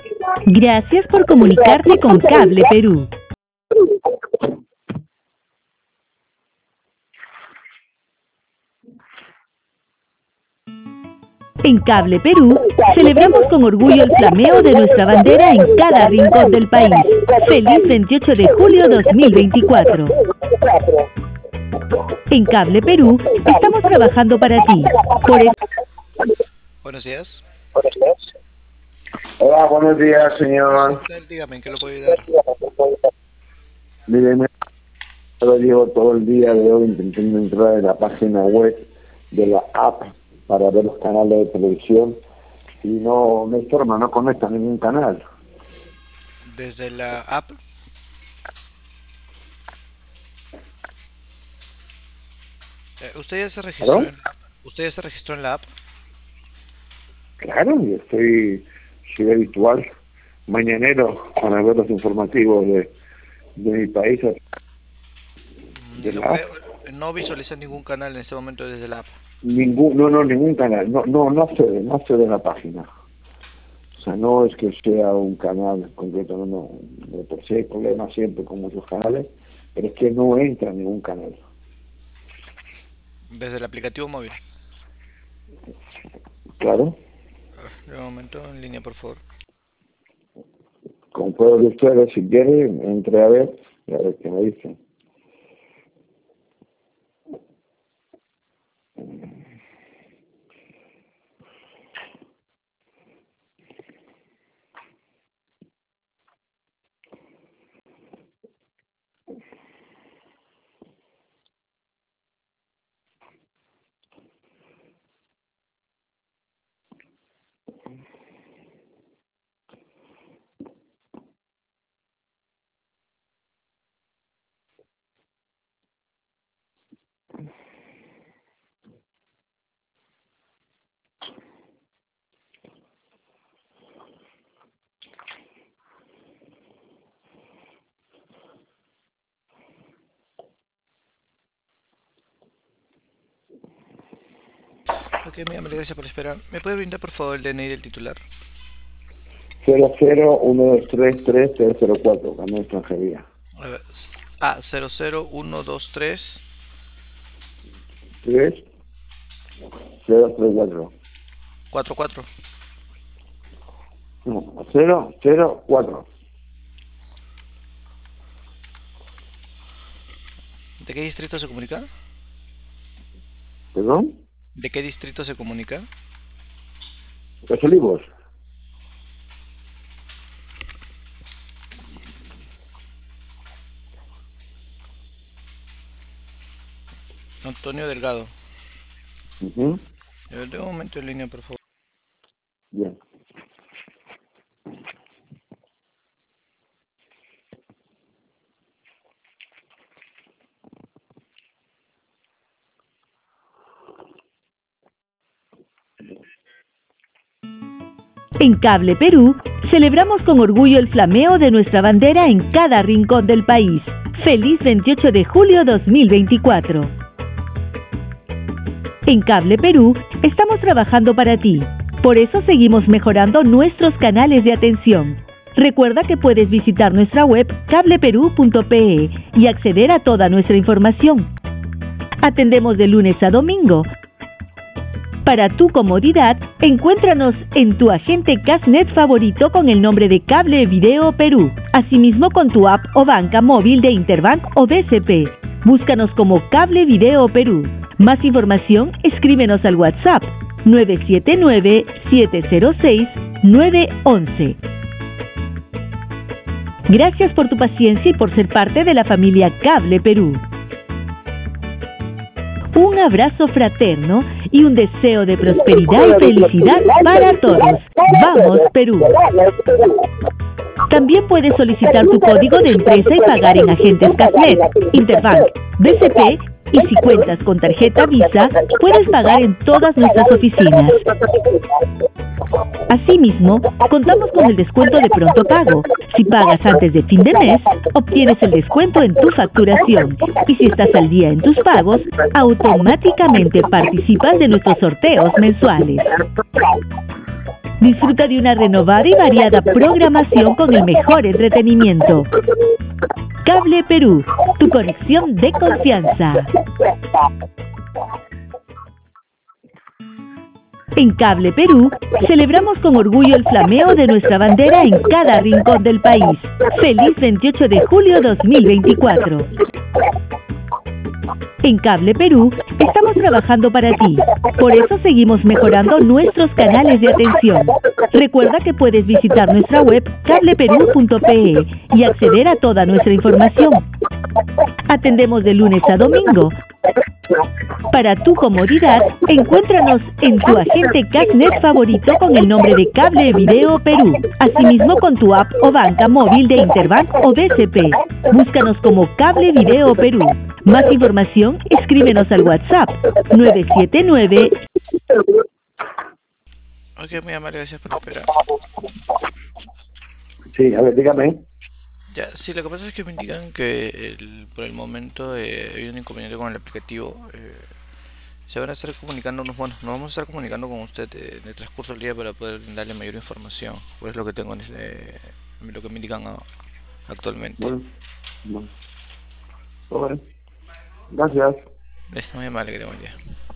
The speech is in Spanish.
Gracias por comunicarte con Cable Perú. En Cable Perú, celebramos con orgullo el flameo de nuestra bandera en cada rincón del país. ¡Feliz 28 de julio 2024! En Cable Perú, estamos trabajando para ti. Por eso... Buenos días. Hola, buenos días, señor. Dígame, ¿en qué lo puedo ayudar? Mire, yo llevo todo el día de hoy intentando entrar en la página web de la app para ver los canales de televisión y no me informa, no conecta ningún canal. Desde la app. ¿Usted ya se registró? ¿Usted ya se registró en la app? Claro, yo soy habitual mañanero para ver los informativos de mi país. No visualiza ningún canal en este momento desde la app. Ningún canal, no accede a la página. O sea, no es que sea un canal concreto, no. Por si hay problemas siempre con muchos canales, pero es que no entra en ningún canal. Desde el aplicativo móvil. Claro. Un momento, en línea, por favor. Como puedo de ustedes, si quieren, entre a ver qué me dicen. Ok, mi amable, gracias por esperar. ¿Me puede brindar, por favor, el DNI del titular? 00123304, Canal Extranjería. 00123 3034. 44. No, 004. ¿De qué distrito se comunica? ¿Perdón? ¿De qué distrito se comunica? Los Olivos. Antonio Delgado. Uh-huh. De un momento en línea, por favor. Bien. En Cable Perú, celebramos con orgullo el flameo de nuestra bandera en cada rincón del país. ¡Feliz 28 de julio 2024! En Cable Perú, estamos trabajando para ti. Por eso seguimos mejorando nuestros canales de atención. Recuerda que puedes visitar nuestra web cableperú.pe y acceder a toda nuestra información. Atendemos de lunes a domingo. Para tu comodidad, encuéntranos en tu agente Casnet favorito con el nombre de Cable Video Perú. Asimismo con tu app o banca móvil de Interbank o BCP. Búscanos como Cable Video Perú. Más información, escríbenos al WhatsApp 979-706-911. Gracias por tu paciencia y por ser parte de la familia Cable Perú. Un abrazo fraterno y un deseo de prosperidad y felicidad para todos. ¡Vamos, Perú! También puedes solicitar tu código de empresa y pagar en agentes Casnet, Interbank, BCP y si cuentas con tarjeta Visa, puedes pagar en todas nuestras oficinas. Asimismo, contamos con el descuento de pronto pago. Si pagas antes de fin de mes, obtienes el descuento en tu facturación. Y si estás al día en tus pagos, automáticamente participas de nuestros sorteos mensuales. Disfruta de una renovada y variada programación con el mejor entretenimiento. Cable Perú, tu conexión de confianza. En Cable Perú, celebramos con orgullo el flameo de nuestra bandera en cada rincón del país. ¡Feliz 28 de julio 2024! En Cable Perú, estamos trabajando para ti. Por eso seguimos mejorando nuestros canales de atención. Recuerda que puedes visitar nuestra web cableperú.pe y acceder a toda nuestra información. Atendemos de lunes a domingo. Para tu comodidad, encuéntranos en tu agente CashNet favorito con el nombre de Cable Video Perú. Asimismo con tu app o banca móvil de Interbank o BCP. Búscanos como Cable Video Perú. Más información, escríbenos al WhatsApp 979. Ok, muy amable, gracias por esperar. Sí, a ver, dígame. Ya, sí, lo que pasa es que me indican que por el momento hay un inconveniente con el aplicativo. Se van a estar comunicándonos, bueno, nos vamos a estar comunicando con usted en el transcurso del día para poder darle mayor información. Pues lo que tengo lo que me indican actualmente. Bueno. Bueno. Gracias. Muy amable, que tenga buen día.